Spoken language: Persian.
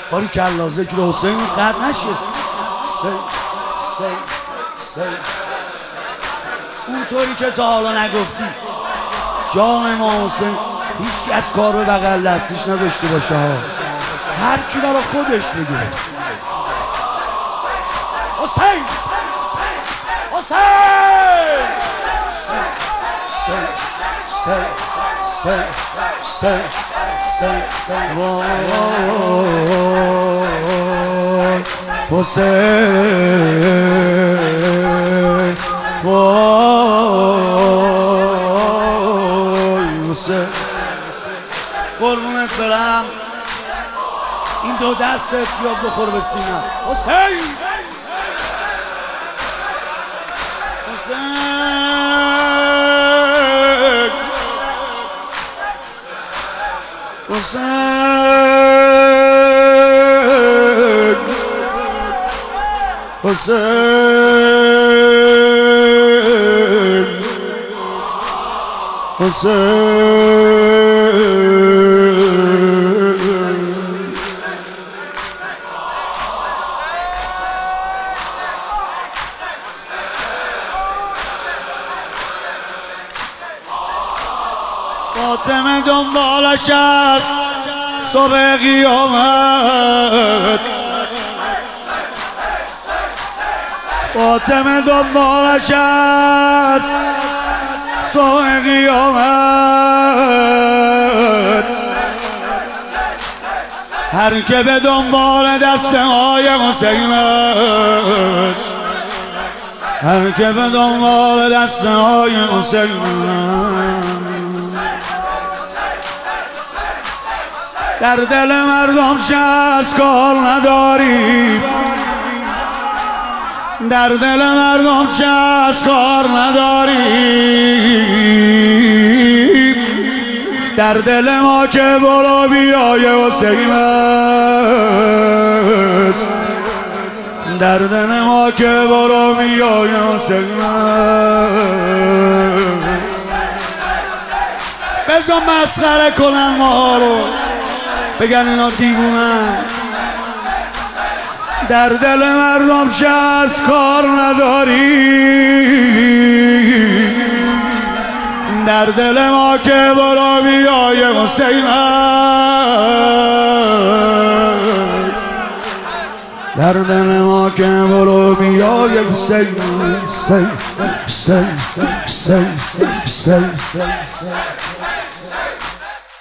باری کلا ذکر حسین قد نشه. اونطوری که تا حالا نگفتی جان ما حسین هیچی از کار به بغل دستیش نداشته باشه ها. هر کی برا خودش بگه حسین حسین حسین قربونت برم. این دو دستت بیاد بخور به سینم. حسین فاطمه دنبالش است صبح قیامت. فاطمه دنبالش است صبح قیامت. هر که به دنبال دسته های حسین است، هر که به دنبال دسته های حسین است. در دل مردم شست کار نداری، در دل مردم شست کار نداری. در دل ما که برو بیای حسین است، در دل ما که برو بیای حسین است. بذار مسخره کنن ما رو، بگن اینا دیوونن. در دل مردم شست کار نداری، در دل ما که برو بیای حسین است، در دل ما که برو بیای حسین.